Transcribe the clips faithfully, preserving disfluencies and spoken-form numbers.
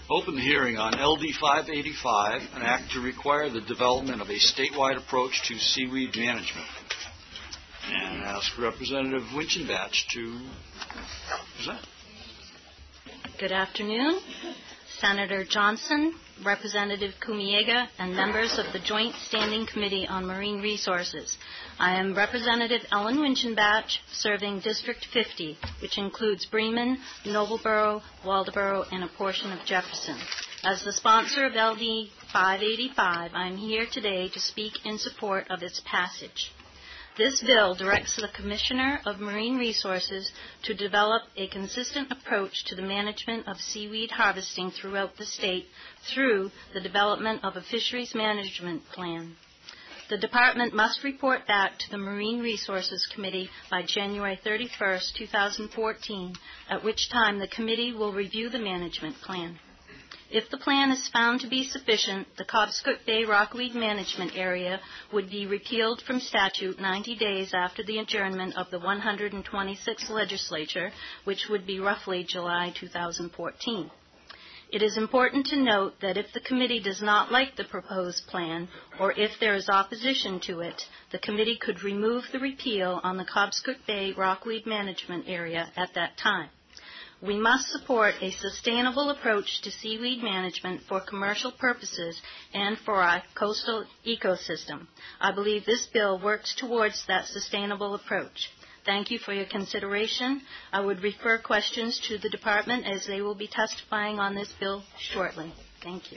Open the hearing on L D five eighty-five, an act to require the development of a statewide approach to seaweed management. And ask Representative Winchenbach to present. Good afternoon. Senator Johnson, Representative Kumiega, and members of the Joint Standing Committee on Marine Resources. I am Representative Ellen Winchenbach, serving District fifty, which includes Bremen, Noblesboro, Waldoboro, and a portion of Jefferson. As the sponsor of L D five eighty-five, I am here today to speak in support of its passage. This bill directs the Commissioner of Marine Resources to develop a consistent approach to the management of seaweed harvesting throughout the state through the development of a fisheries management plan. The Department must report back to the Marine Resources Committee by January thirty-first, two thousand fourteen, at which time the committee will review the management plan. If the plan is found to be sufficient, the Cobscook Bay Rockweed Management Area would be repealed from statute ninety days after the adjournment of the one hundred twenty-sixth Legislature, which would be roughly July two thousand fourteen. It is important to note that if the committee does not like the proposed plan, or if there is opposition to it, the committee could remove the repeal on the Cobscook Bay Rockweed Management Area at that time. We must support a sustainable approach to seaweed management for commercial purposes and for our coastal ecosystem. I believe this bill works towards that sustainable approach. Thank you for your consideration. I would refer questions to the Department as they will be testifying on this bill shortly. Thank you.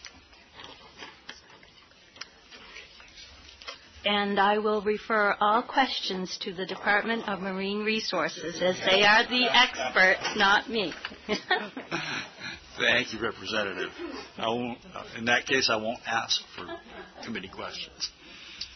And I will refer all questions to the Department of Marine Resources, as they are the experts, not me. Thank you, Representative. I won't, in that case, I won't ask for committee questions.